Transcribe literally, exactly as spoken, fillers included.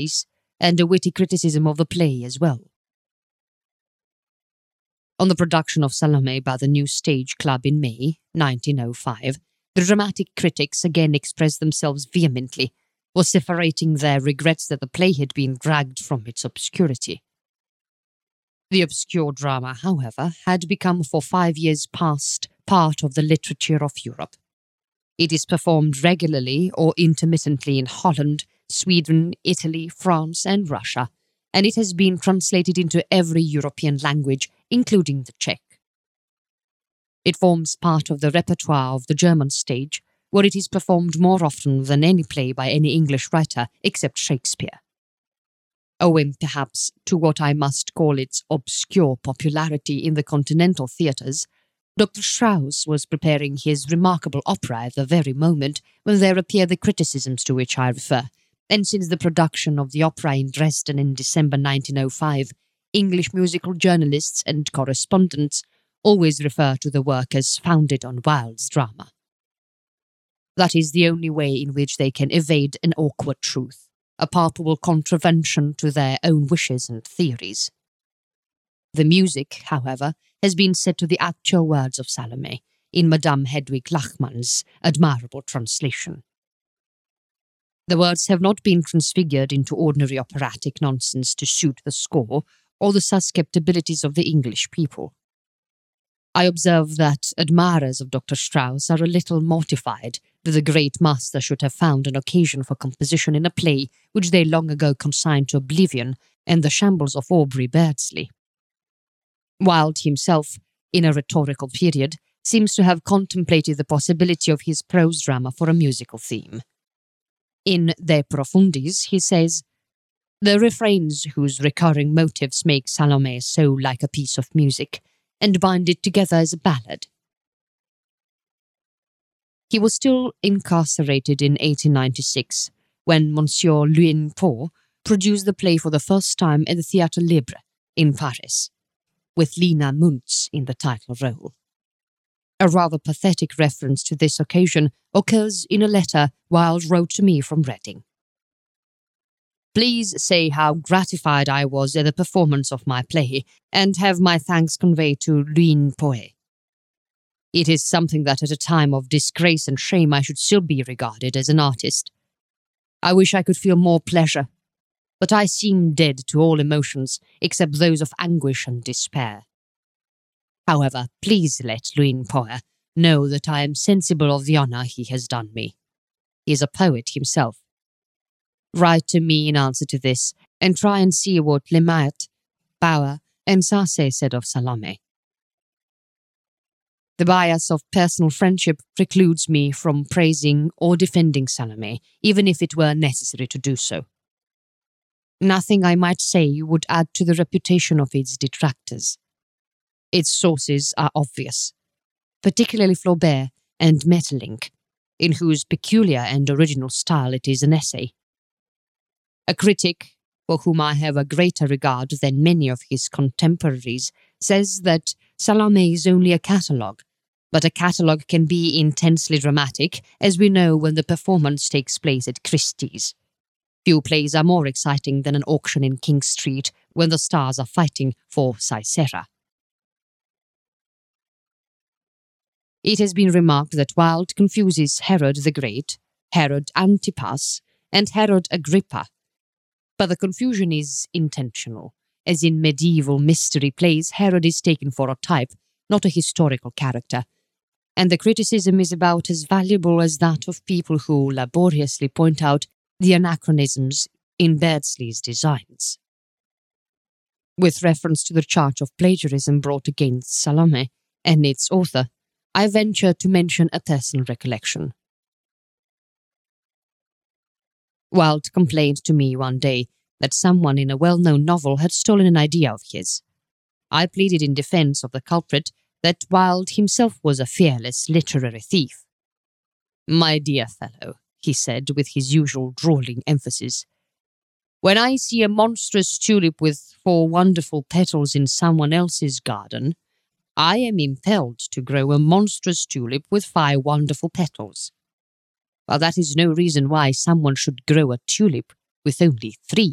and a witty criticism of the play as well. On the production of Salome by the New Stage Club in May nineteen oh five, the dramatic critics again expressed themselves vehemently, vociferating their regrets that the play had been dragged from its obscurity. The obscure drama, however, had become for five years past part of the literature of Europe. It is performed regularly or intermittently in Holland, Sweden, Italy, France, and Russia, and it has been translated into every European language, including the Czech. It forms part of the repertoire of the German stage, where it is performed more often than any play by any English writer except Shakespeare. Owing perhaps to what I must call its obscure popularity in the continental theatres, Doctor Strauss was preparing his remarkable opera at the very moment when there appear the criticisms to which I refer, and since the production of the opera in Dresden in December nineteen oh five, English musical journalists and correspondents always refer to the work as founded on Wilde's drama. That is the only way in which they can evade an awkward truth, a palpable contravention to their own wishes and theories. The music, however, has been set to the actual words of Salome in Madame Hedwig Lachmann's admirable translation. The words have not been transfigured into ordinary operatic nonsense to suit the score or the susceptibilities of the English people. I observe that admirers of Doctor Strauss are a little mortified that the great master should have found an occasion for composition in a play which they long ago consigned to oblivion and the shambles of Aubrey Beardsley. Wilde himself, in a rhetorical period, seems to have contemplated the possibility of his prose drama for a musical theme. In De Profundis, he says, "The refrains whose recurring motives make Salome so like a piece of music, and bind it together as a ballad." He was still incarcerated in eighteen ninety-six, when Monsieur Luynes Po produced the play for the first time at the Théâtre Libre in Paris, with Lina Muntz in the title role. A rather pathetic reference to this occasion occurs in a letter Wilde wrote to me from Reading. "Please say how gratified I was at the performance of my play, and have my thanks conveyed to Luynes Po. It is something that at a time of disgrace and shame I should still be regarded as an artist. I wish I could feel more pleasure, but I seem dead to all emotions except those of anguish and despair. However, please let Luynes Po know that I am sensible of the honour he has done me. He is a poet himself. Write to me in answer to this, and try and see what Lemaitre, Bauer, and Sarcey said of Salome. The bias of personal friendship precludes me from praising or defending Salome, even if it were necessary to do so. Nothing I might say would add to the reputation of its detractors. Its sources are obvious, particularly Flaubert and Maeterlinck, in whose peculiar and original style it is an essay. A critic, for whom I have a greater regard than many of his contemporaries, says that Salome is only a catalogue, but a catalogue can be intensely dramatic, as we know when the performance takes place at Christie's. Few plays are more exciting than an auction in King Street when the stars are fighting for Sisera. It has been remarked that Wilde confuses Herod the Great, Herod Antipas, and Herod Agrippa, but the confusion is intentional, as in medieval mystery plays Herod is taken for a type, not a historical character, and the criticism is about as valuable as that of people who laboriously point out the anachronisms in Beardsley's designs. With reference to the charge of plagiarism brought against Salome and its author, I venture to mention a personal recollection. Wilde complained to me one day that someone in a well-known novel had stolen an idea of his. I pleaded in defense of the culprit that Wilde himself was a fearless literary thief. "My dear fellow," he said with his usual drawling emphasis, "when I see a monstrous tulip with four wonderful petals in someone else's garden, I am impelled to grow a monstrous tulip with five wonderful petals. But that is no reason why someone should grow a tulip with only three."